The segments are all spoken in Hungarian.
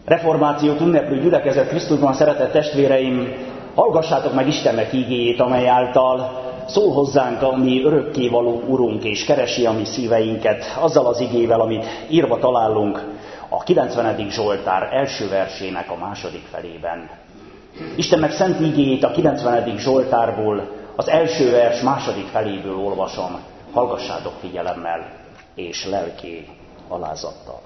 Reformációt ünneplő gyülekezet Krisztusban, szeretett testvéreim, hallgassátok meg Istennek ígéjét, amely által szól hozzánk a mi örökkévaló Urunk, és keresi a mi szíveinket azzal az igével, amit írva találunk a 90. Zsoltár első versének a második felében. Istennek szent ígéjét a 90. Zsoltárból, az első vers második feléből olvasom. Hallgassátok figyelemmel és lelki alázattal.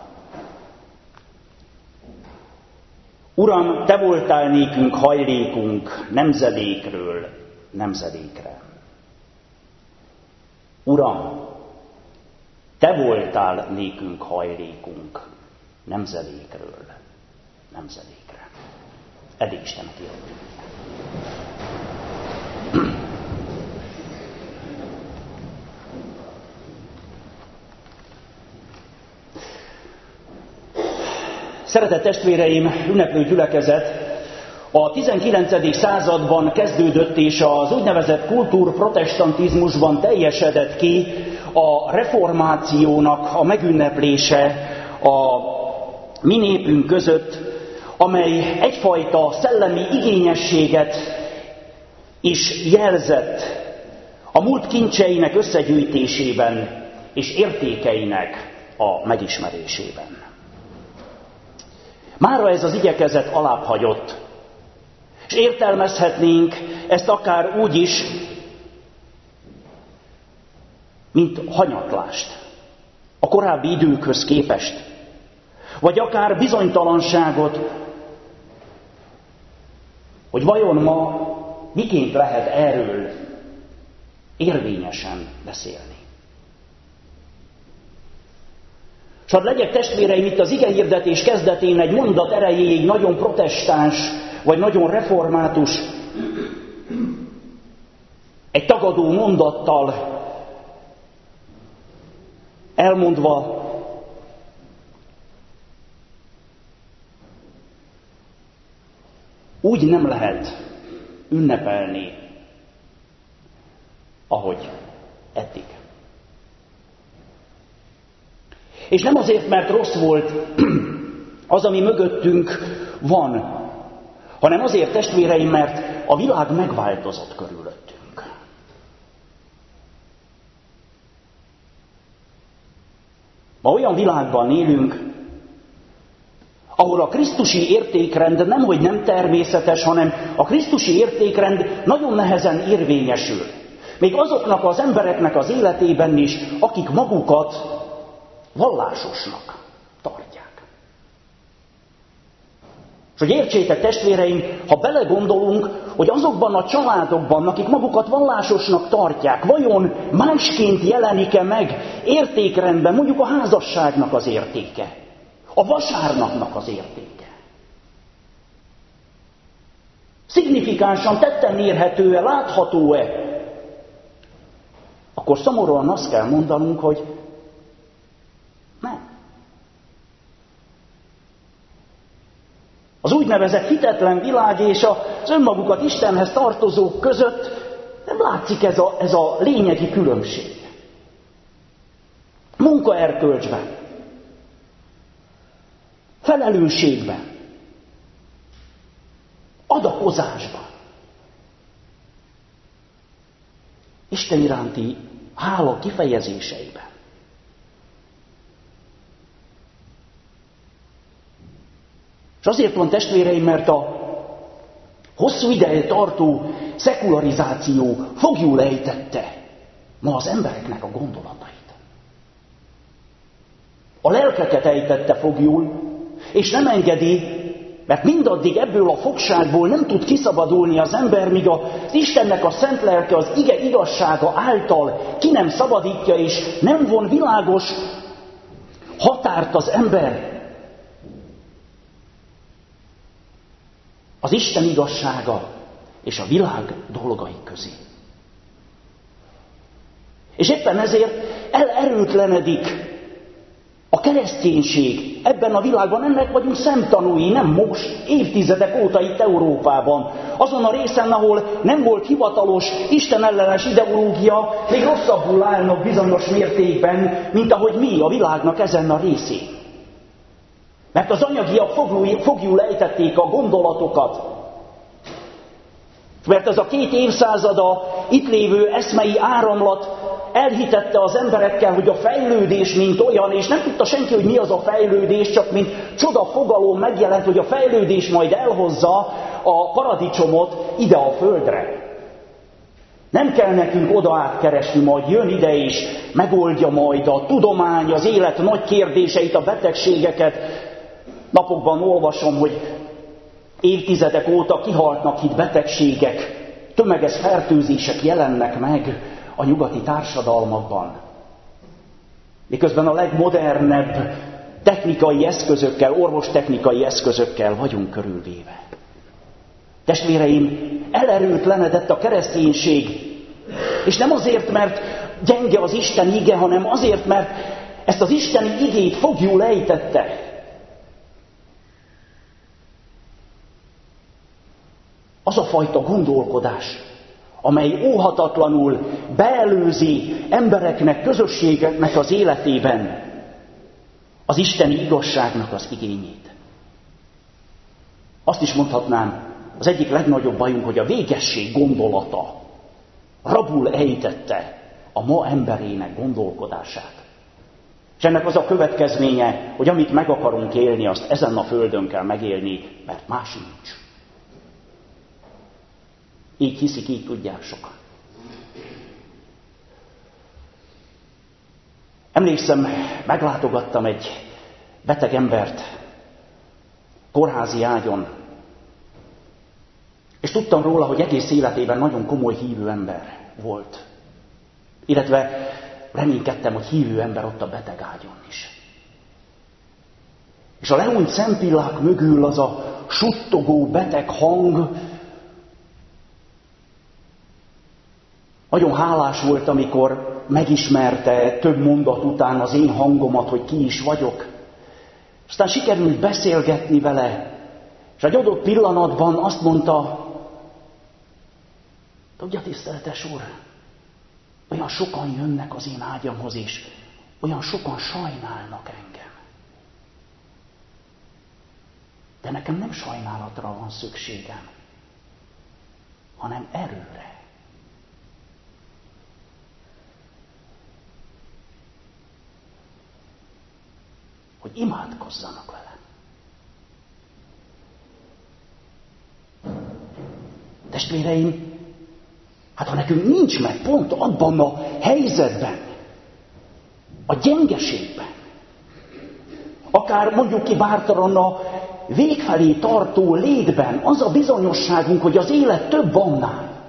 Uram, te voltál nékünk hajlékunk nemzedékről nemzedékre. Uram, te voltál nékünk hajlékunk nemzedékről nemzedékre. Eddig Istennek írjuk. Szeretett testvéreim, ünneplő gyülekezet a 19. században kezdődött, és az úgynevezett kultúrprotestantizmusban teljesedett ki a reformációnak a megünneplése a mi népünk között, amely egyfajta szellemi igényességet is jelzett a múlt kincseinek összegyűjtésében és értékeinek a megismerésében. Mára ez az igyekezet alábbhagyott, és értelmezhetnénk ezt akár úgy is, mint hanyatlást a korábbi időkhöz képest, vagy akár bizonytalanságot, hogy vajon ma miként lehet erről érvényesen beszélni. S hadd legyek testvéreim itt az igehirdetés kezdetén egy mondat erejéig nagyon protestáns, vagy nagyon református, egy tagadó mondattal elmondva, úgy nem lehet ünnepelni, ahogy eddig. És nem azért, mert rossz volt az, ami mögöttünk van, hanem azért, testvéreim, mert a világ megváltozott körülöttünk. Ma olyan világban élünk, ahol a krisztusi értékrend nemhogy nem természetes, hanem a krisztusi értékrend nagyon nehezen érvényesül. Még azoknak az embereknek az életében is, akik magukat vallásosnak tartják. És hogy értsétek, testvéreim, ha belegondolunk, hogy azokban a családokban, akik magukat vallásosnak tartják, vajon másként jelenik-e meg értékrendben mondjuk a házasságnak az értéke, a vasárnapnak az értéke? Szignifikánsan tetten érhető-e, látható-e? Akkor szomorúan azt kell mondanunk, hogy nem. Az úgynevezett hitetlen világ és az önmagukat Istenhez tartozók között nem látszik ez a lényegi különbség. Munkaerkölcsben, felelősségben, adakozásban, Isten iránti hála kifejezéseiben. És azért van, testvéreim, mert a hosszú ideje tartó szekularizáció foglyul ejtette ma az embereknek a gondolatait. A lelkeket ejtette foglyul, és nem engedi, mert mindaddig ebből a fogságból nem tud kiszabadulni az ember, míg az Istennek a szent lelke az ige igazsága által ki nem szabadítja, és nem von világos határt az ember az Isten igazsága és a világ dolgai közé. És éppen ezért elerőtlenedik a kereszténység ebben a világban. Ennek vagyunk szemtanúi, nem most, évtizedek óta itt Európában. Azon a részen, ahol nem volt hivatalos, Isten ellenes ideológia, még rosszabbul állnak bizonyos mértékben, mint ahogy mi a világnak ezen a részén. Mert az anyagiak foglyul ejtették a gondolatokat. Mert ez a 2 évszázada itt lévő eszmei áramlat elhitette az emberekkel, hogy a fejlődés mint olyan, és nem tudta senki, hogy mi az a fejlődés, csak mint csoda fogalom megjelent, hogy a fejlődés majd elhozza a paradicsomot ide a földre. Nem kell nekünk oda átkeresni, majd jön ide és megoldja majd a tudomány, az élet nagy kérdéseit, a betegségeket. Napokban olvasom, hogy évtizedek óta kihaltnak itt betegségek, tömeges fertőzések jelennek meg a nyugati társadalmakban. Miközben a legmodernebb technikai eszközökkel, orvostechnikai eszközökkel vagyunk körülvéve. Testvéreim, elerőtlenedett a kereszténység, és nem azért, mert gyenge az Isten ige, hanem azért, mert ezt az isteni igét foglyul ejtette. Az a fajta gondolkodás, amely óhatatlanul beelőzi embereknek, közösségeknek az életében az isteni igazságnak az igényét. Azt is mondhatnám, az egyik legnagyobb bajunk, hogy a végesség gondolata rabul ejtette a ma emberének gondolkodását. És ennek az a következménye, hogy amit meg akarunk élni, azt ezen a földön kell megélni, mert más nincs. Így hiszik, így tudják sokan. Emlékszem, meglátogattam egy beteg embert kórházi ágyon, és tudtam róla, hogy egész életében nagyon komoly hívő ember volt. Illetve reménykedtem, hogy hívő ember ott a beteg ágyon is. És a lehúnyt szempillák mögül az a suttogó beteg hang, nagyon hálás volt, amikor megismerte több mondat után az én hangomat, hogy ki is vagyok. Aztán sikerült beszélgetni vele, és egy adott pillanatban azt mondta, tudja, tiszteletes úr, olyan sokan jönnek az én ágyamhoz, és olyan sokan sajnálnak engem. De nekem nem sajnálatra van szükségem, hanem erőre. Hogy imádkozzanak vele. Testvéreim, hát ha nekünk nincs meg pont abban a helyzetben, a gyengeségben, akár mondjuk ki bártalan a végfelé tartó létben, az a bizonyosságunk, hogy az élet több annál,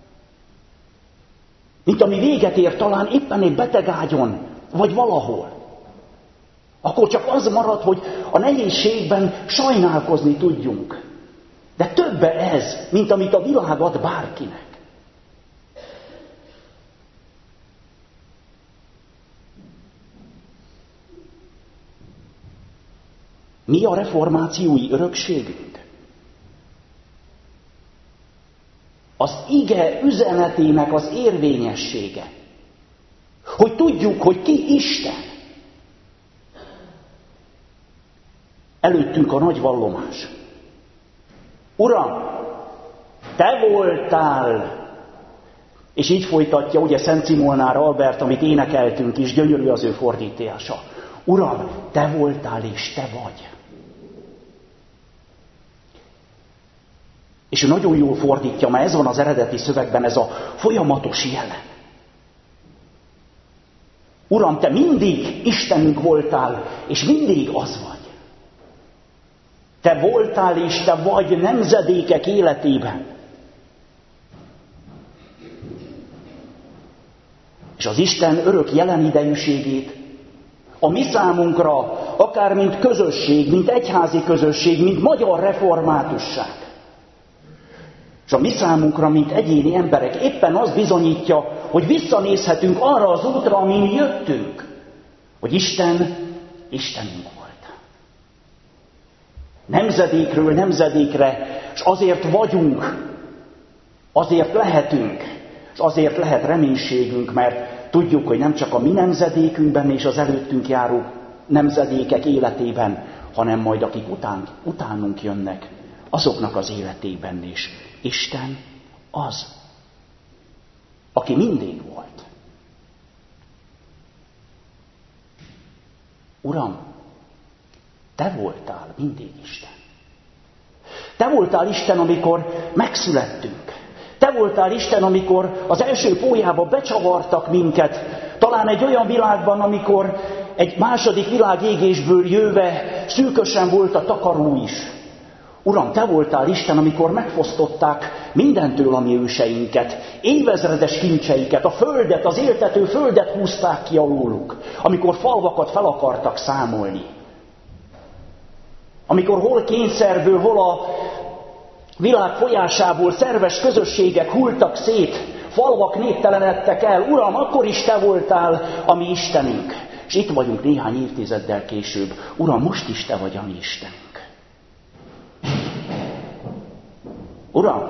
mint ami véget ér talán éppen egy betegágyon, vagy valahol, akkor csak az marad, hogy a nehézségben sajnálkozni tudjunk. De többe ez, mint amit a világ ad bárkinek. Mi a reformációi örökségünk? Az ige üzenetének az érvényessége. Hogy tudjuk, hogy ki Isten. Előttünk a nagy vallomás. Uram, te voltál, és így folytatja, ugye Szent Szimolnár Albert, amit énekeltünk is, gyönyörű az ő fordítása. Uram, te voltál, és te vagy. És ő nagyon jól fordítja, mert ez van az eredeti szövegben, ez a folyamatos jelen. Uram, te mindig Istenünk voltál, és mindig az vagy. Te voltál és te vagy nemzedékek életében. És az Isten örök jelen idejűségét a mi számunkra, akár mint közösség, mint egyházi közösség, mint magyar reformátusság, és a mi számunkra, mint egyéni emberek éppen az bizonyítja, hogy visszanézhetünk arra az útra, amin jöttünk, hogy Isten Istenünk volt. Nemzedékről nemzedékre, és azért vagyunk, azért lehetünk, és azért lehet reménységünk, mert tudjuk, hogy nem csak a mi nemzedékünkben és az előttünk járó nemzedékek életében, hanem majd akik utánunk jönnek, azoknak az életében is. Isten az, aki mindig volt. Uram, Te voltál mindig Isten. Te voltál Isten, amikor megszülettünk. Te voltál Isten, amikor az első pólyába becsavartak minket, talán egy olyan világban, amikor egy második világégésből jöve szűkösen volt a takaró is. Uram, Te voltál Isten, amikor megfosztották mindentől a mi őseinket, évezredes kincseiket, a földet, az éltető földet húzták ki alóluk, amikor falvakat fel akartak számolni. Amikor hol kényszerből, hol a világ folyásából szerves közösségek hulltak szét, falvak néptelenedtek el, Uram, akkor is Te voltál a mi Istenünk. És itt vagyunk néhány évtizeddel később. Uram, most is Te vagy a mi Istenünk. Uram,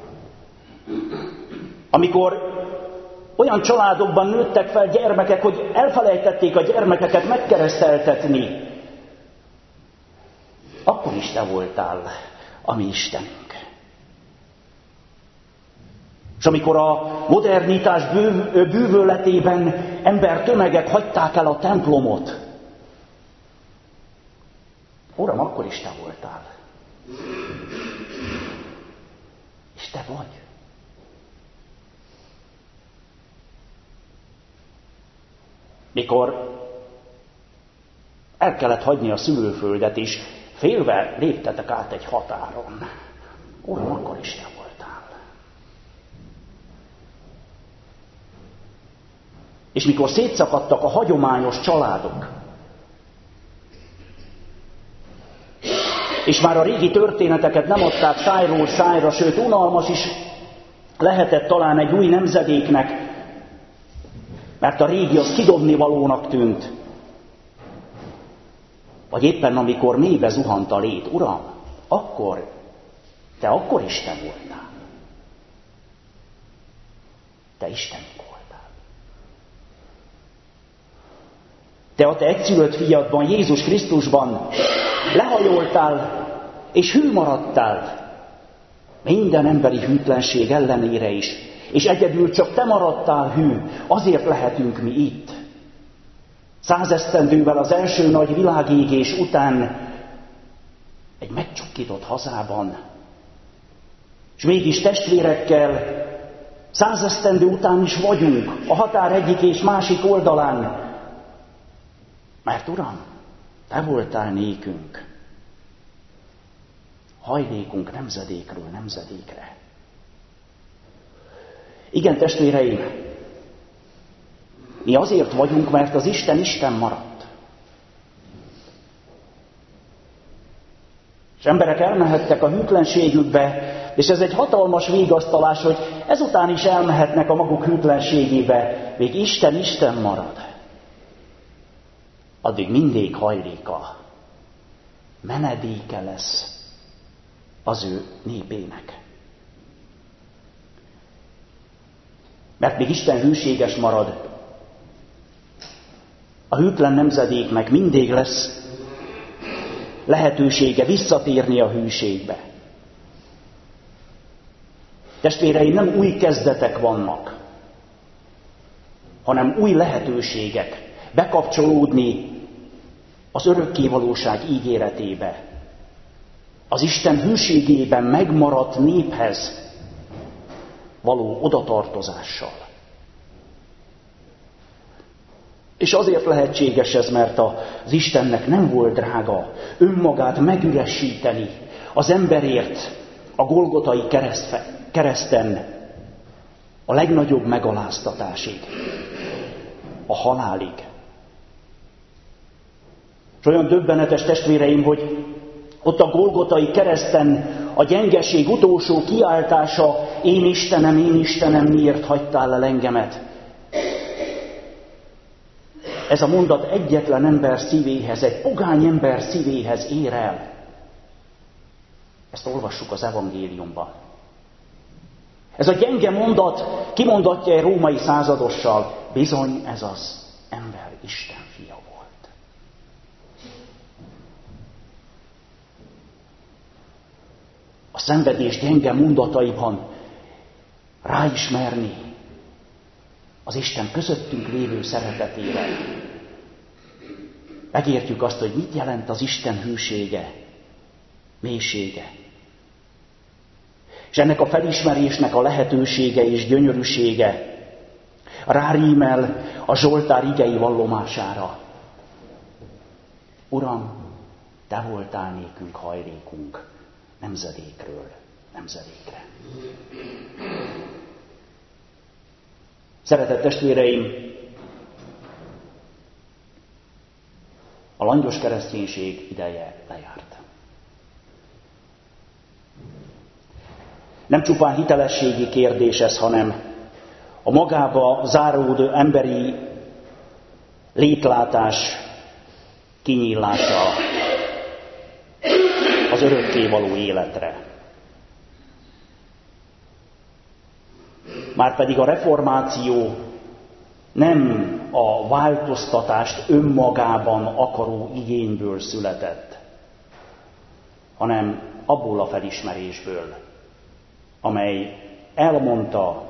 amikor olyan családokban nőttek fel gyermekek, hogy elfelejtették a gyermekeket megkereszteltetni, akkor is Te voltál a mi Istenünk. És amikor a modernitás bűvöletében embertömegek hagyták el a templomot, Uram, akkor is Te voltál. És Te vagy. Mikor el kellett hagyni a szülőföldet is, félve léptetek át egy határon. Uram, akkor is Te voltál. És mikor szétszakadtak a hagyományos családok, és már a régi történeteket nem adták szájról szájra, sőt unalmas is lehetett talán egy új nemzedéknek, mert a régi az kidobnivalónak tűnt. Vagy éppen amikor mélybe zuhant a lét, Uram, Te akkor Isten voltál. Te Istenünk voltál. Te a Te egyszülött fiadban, Jézus Krisztusban lehajoltál és hű maradtál minden emberi hűtlenség ellenére is, és egyedül csak Te maradtál hű, azért lehetünk mi itt. 100 esztendővel az első nagy világégés után egy megcsukkított hazában, és mégis testvérekkel 100 esztendő után is vagyunk a határ egyik és másik oldalán, mert Uram, Te voltál nékünk, hajlékunk nemzedékről nemzedékre. Igen, testvéreim, mi azért vagyunk, mert az Isten Isten maradt. És emberek elmehettek a hűtlenségükbe, és ez egy hatalmas végasztalás, hogy ezután is elmehetnek a maguk hűtlenségébe, még Isten Isten marad. Addig mindig hajléka, menedéke lesz az ő népének. Mert még Isten hűséges marad, a hűtlen nemzedéknek mindig lesz lehetősége visszatérni a hűségbe. Testvéreim, nem új kezdetek vannak, hanem új lehetőségek bekapcsolódni az örökkévalóság ígéretébe, az Isten hűségében megmaradt néphez való odatartozással. És azért lehetséges ez, mert az Istennek nem volt drága önmagát megüresíteni az emberért a Golgotai kereszten a legnagyobb megaláztatásig, a halálig. És olyan döbbenetes, testvéreim, hogy ott a Golgotai kereszten a gyengeség utolsó kiáltása, én Istenem, miért hagytál el engemet? Ez a mondat egyetlen ember szívéhez, egy pogány ember szívéhez ér el. Ezt olvassuk az evangéliumban. Ez a gyenge mondat kimondatja egy római századossal, bizony ez az ember Isten fia volt. szenvedés gyenge mondataiban ráismerni az Isten közöttünk lévő szeretetére. Megértjük azt, hogy mit jelent az Isten hűsége, mélysége. És ennek a felismerésnek a lehetősége és gyönyörűsége rárímel a Zsoltár igei vallomására. Uram, te voltál nékünk hajlékunk nemzedékről nemzedékre. Szeretett testvéreim, a langyos kereszténység ideje lejárt. Nem csupán hitelességi kérdés ez, hanem a magába záródó emberi létlátás kinyílása az örökkévaló életre. Márpedig a reformáció nem a változtatást önmagában akaró igényből született, hanem abból a felismerésből, amely elmondta,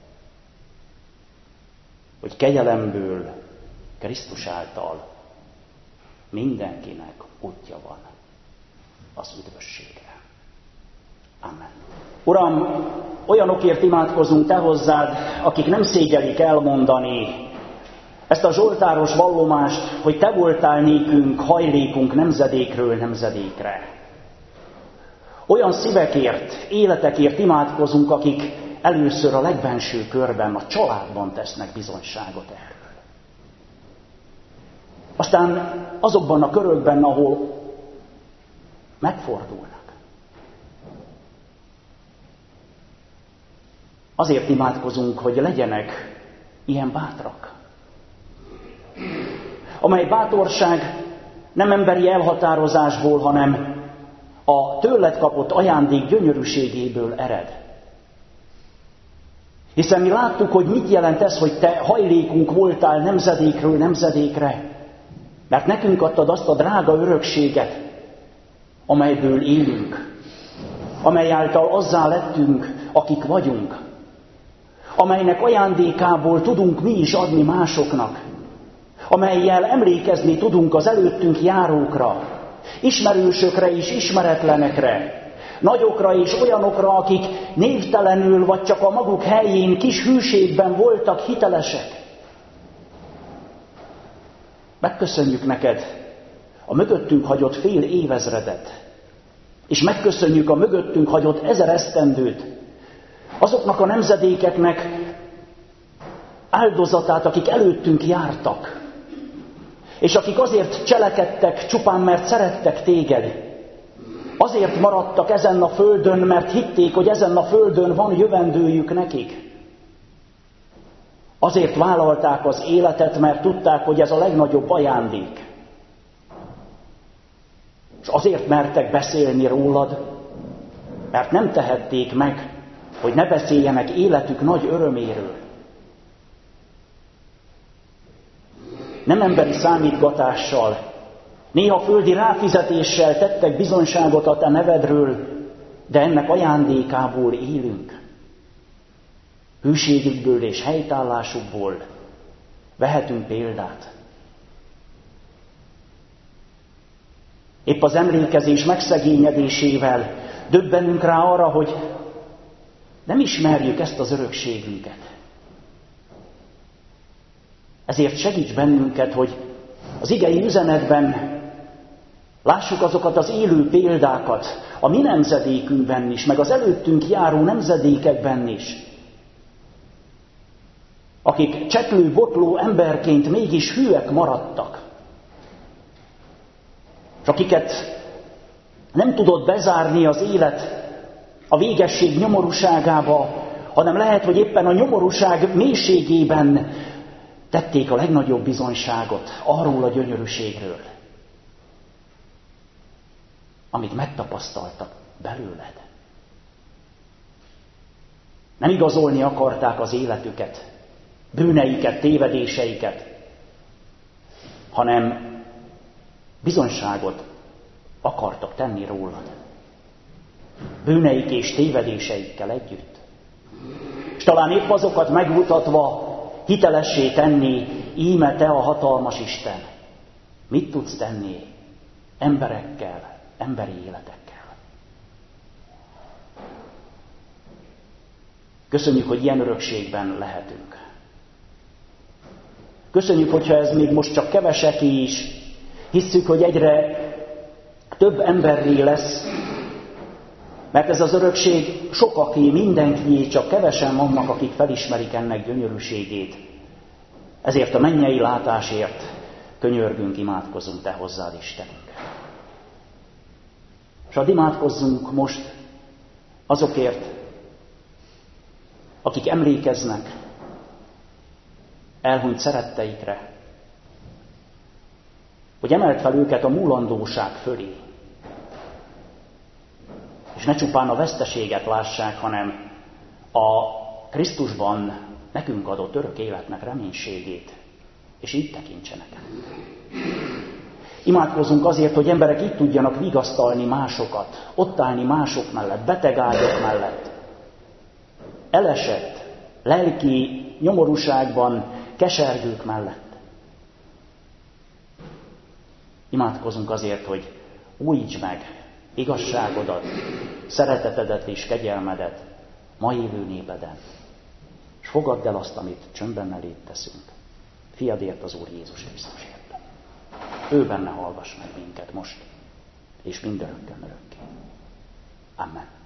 hogy kegyelemből, Krisztus által mindenkinek útja van az üdvösségre. Amen. Uram, olyanokért imádkozunk te hozzád, akik nem szégyelik elmondani ezt a zsoltáros vallomást, hogy te voltál nékünk hajlékunk nemzedékről nemzedékre. Olyan szívekért, életekért imádkozunk, akik először a legbenső körben, a családban tesznek bizonyságot erről. Aztán azokban a körökben, ahol megfordulnak. Azért imádkozunk, hogy legyenek ilyen bátrak. Amely bátorság nem emberi elhatározásból, hanem a tőled kapott ajándék gyönyörűségéből ered. Hiszen mi láttuk, hogy mit jelent ez, hogy te hajlékunk voltál nemzedékről nemzedékre, mert nekünk adtad azt a drága örökséget, amelyből élünk, amely által azzá lettünk, akik vagyunk, amelynek ajándékából tudunk mi is adni másoknak, amellyel emlékezni tudunk az előttünk járókra, ismerősökre és ismeretlenekre, nagyokra és olyanokra, akik névtelenül vagy csak a maguk helyén kis hűségben voltak hitelesek. Megköszönjük neked a mögöttünk hagyott fél évezredet, és megköszönjük a mögöttünk hagyott 1000 esztendőt, azoknak a nemzedékeknek áldozatát, akik előttünk jártak, és akik azért cselekedtek csupán, mert szerettek téged, azért maradtak ezen a földön, mert hitték, hogy ezen a földön van jövendőjük nekik. Azért vállalták az életet, mert tudták, hogy ez a legnagyobb ajándék. És azért mertek beszélni rólad, mert nem tehették meg, hogy ne beszéljenek életük nagy öröméről. Nem emberi számítgatással, néha földi ráfizetéssel tettek bizonyságot a te nevedről, de ennek ajándékából élünk. Hűségükből és helytállásukból vehetünk példát. Épp az emlékezés megszegényedésével döbbenünk rá arra, hogy nem ismerjük ezt az örökségünket. Ezért segíts bennünket, hogy az igei üzenetben lássuk azokat az élő példákat a mi nemzedékünkben is, meg az előttünk járó nemzedékekben is, akik cseklő-botló emberként mégis hűek maradtak, és akiket nem tudott bezárni az élet a végesség nyomorúságába, hanem lehet, hogy éppen a nyomorúság mélységében tették a legnagyobb bizonyságot arról a gyönyörűségről, amit megtapasztaltak belőled. Nem igazolni akarták az életüket, bűneiket, tévedéseiket, hanem bizonyságot akartak tenni rólad. bűneik és tévedéseikkel együtt. És talán épp azokat megmutatva hitelessé tenni, íme te a hatalmas Isten. Mit tudsz tenni emberekkel, emberi életekkel? Köszönjük, hogy ilyen örökségben lehetünk. Köszönjük, hogyha ez még most csak keveseké is, hisszük, hogy egyre több emberré lesz, mert ez az örökség sokaké, mindenkié, csak kevesen vannak, akik felismerik ennek gyönyörűségét. Ezért a mennyei látásért könyörgünk, imádkozunk te hozzád, Istenünk. És hadd imádkozzunk most azokért, akik emlékeznek elhunyt szeretteikre, hogy emeld fel őket a múlandóság fölé, és ne csupán a veszteséget lássák, hanem a Krisztusban nekünk adott örök életnek reménységét, és így tekintsenek. Imádkozzunk azért, hogy emberek így tudjanak vigasztalni másokat, ott állni mások mellett, beteg ágyak mellett, elesett, lelki nyomorúságban kesergők mellett. Imádkozunk azért, hogy újíts meg igazságodat, szeretetedet és kegyelmedet ma élő népeden, és fogadd el azt, amit csöndben eléd teszünk. Fiadért, az Úr Jézus Krisztusért. Ő benne hallgass meg minket most, és mindörökkön örökké. Amen.